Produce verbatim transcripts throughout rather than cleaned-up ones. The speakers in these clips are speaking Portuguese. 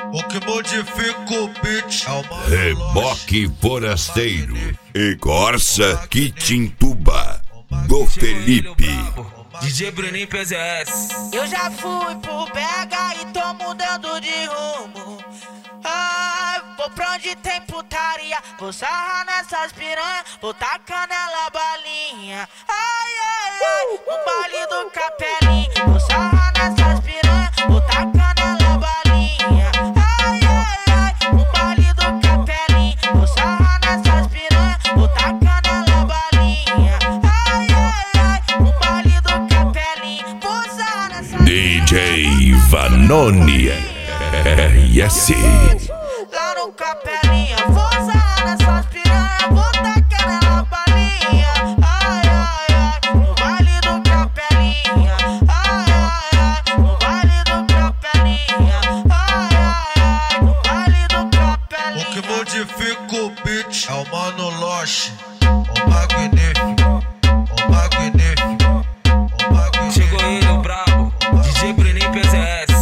O que modifica o beat é o Reboque Forasteiro e Corsa Quitintuba do Felipe. D J Bruninho P Z S. Eu já fui pro B H e tô mudando de rumo. Ai, vou pra onde tem putaria, vou sarrar nessas piranha, vou tacar nela balinha. Ai, ai, ai, no baile do Capelinho, vou sarrar nessas piranha, vou tacar nela balinha. Ai, ai, ai, no baile do Capelinho, vou sarrar nessas piranha, vou tacar nela balinha. Ai, ai, ai, no baile do Capelinho, vou sarrar nessas D J Vanoni R S. Lá no Capelinha, vou sarrar nessas piranha, vou tacar nela balinha. Ai, ai, ai, no baile do Capelinha. Ai, ai, ai, no baile do Capelinha. Ai, ai, ai, no baile do Capelinha. O que modifica o beat é o Mano Loche, o magnífico, o magnífico, o magnífico. Chegou ele, o brabo, D J Bruninho P Z S.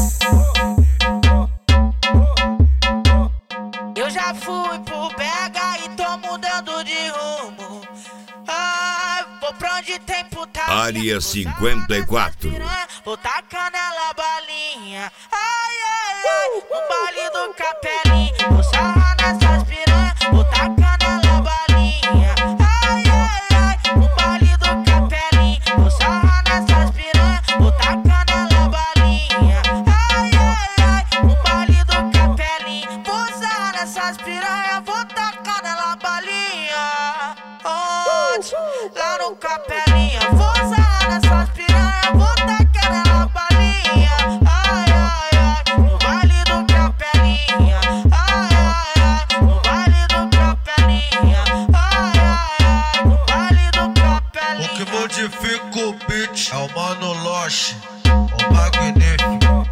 Eu já fui pro B H e tô mudando de rumo. Ai, vou pra onde tem putaria, Área cinquenta e quatro. vou tacar nela balinha. Ai, ai, ai, no baile do Capelinho, vou sarrar nessas piranha, vou tacar nela balinha. Ai, ai, ai, no baile do Capelinho, vou sarrar nessas piranha, vou tacar nela balinha. Ai, ai, ai, no baile do Capelinho, vou sarrar nessas piranha, vou tacar nela balinha. Onde? Lá no Capelinha, vou sarrar nessas piranha, vou tacar nela balinha. Ai, ai, ai, no baile do Capelinha. Ai, ai, ai, no baile do Capelinha. Ai, ai, ai, no baile do Capelinha. O que modifica o beat é o Mano Loche, o magnífico.